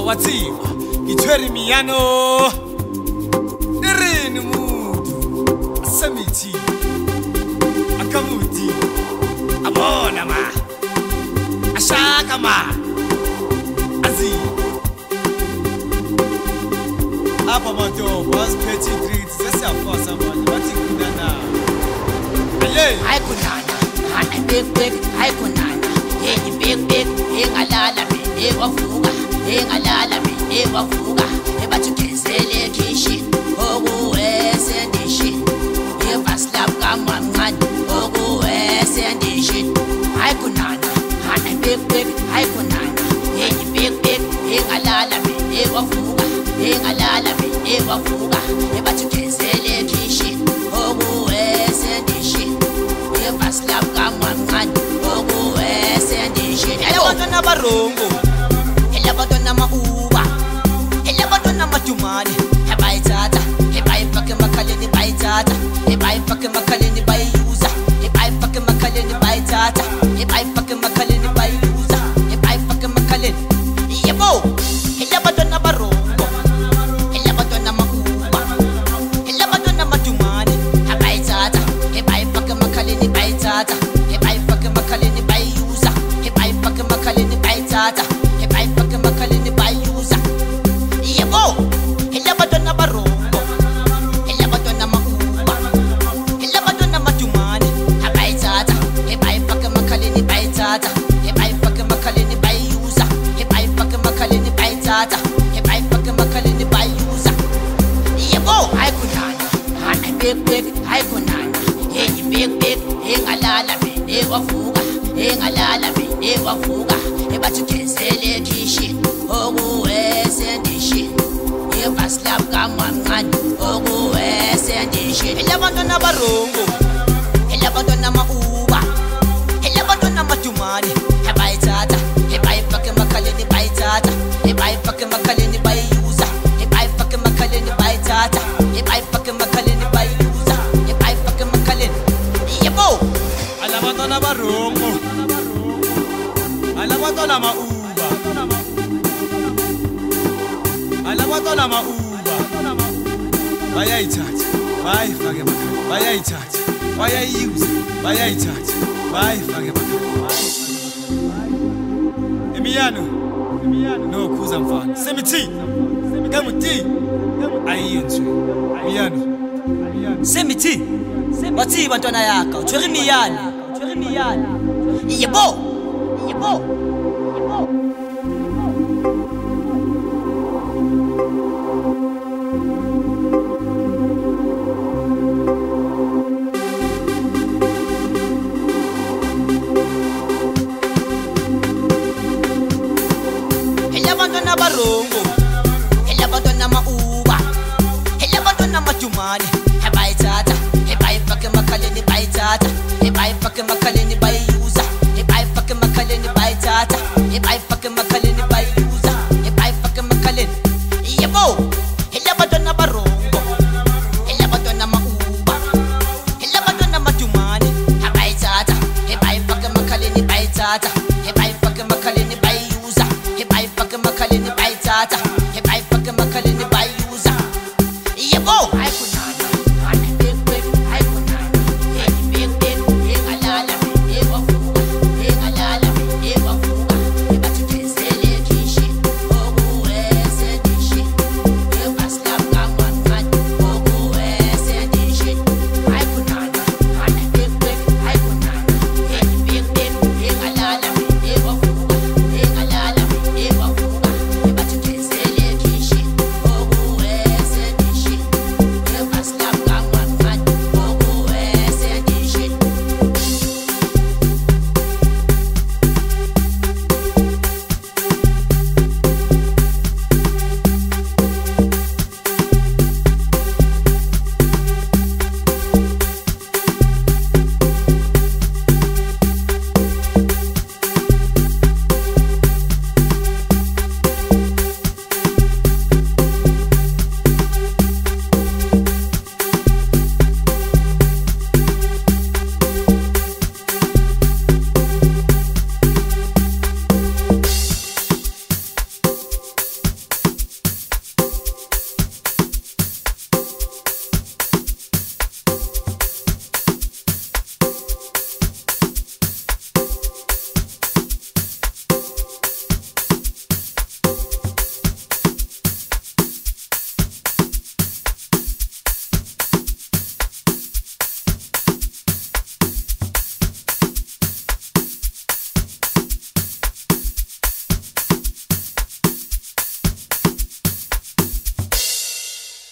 watsiva ngithwere miyano irini mudu asamithi akamuti abona ma ashaka ma azi apa madobo asiphethe igrid sesiyafasa manje bathi kunana hayi kunana hana big hayi kunana hey big engalala mina wavuka engalala mina wavuka ebathugezele kishi okuwesendishi evaslap kamamncane okuwesendishi hayi kunana hana big hayi kunana hey big engalala mina wavuka engalala mina wavuka ebathugezele kishi okuwesendishi evaslap kamamncane okuwesendishi abantwana barongo elabantwana mauba elabantwana madumane ebayithatha ebayifaka emakhaleni bayithatha ebayifaka emakhaleni bayiyuza ebayifaka emakhaleni bayithatha ebayifaka emakhaleni bayiyuza ebayifaka emakhaleni yebo elabantwana barongo elabantwana mauba elabantwana madumane ebayithatha ebayifaka emakhaleni bayithatha ebayifaka emakhaleni bayiyuza ebayifaka emakhaleni bayithatha ebayifaka emakhaleni bayiyuza yebo elabantwana barongo elabantwana mauba elabantwana madumane abayithatha ebayifaka emakhaleni bayithatha ebayifaka emakhaleni bayiyuza ebayifaka emakhaleni bayithatha ebayifaka emakhaleni bayiyuza yebo hayi kunana hana big hayi kunana hey big engalala mina wavuka engalala mina wavuka ebathugezele kishi okuwesendishi evaslap kamamncane okuwesendishi elabantwana barongo elabantwana mauba elabantwana madumane ebayithatha ebayifaka emakhaleni bayithatha ebayifaka emakhaleni bayiyuza ebayifaka emakhaleni bayithatha ebayifaka emakhaleni bayiyuza ebayifaka emakhaleni yebo alabantwana barongo alabantwana mauba alabantwana mauba bayayithatha bayifake emakhaleni bayayithatha bayayiyuza bayayithatha bayifake emakhaleni emiyano nokhuza mfana semithi kamuti ayiyenzwe miyano semithi wathi bantwana yakho uthwere imiyane yebo elabantwana barongo elabantwana mauba elabantwana madumane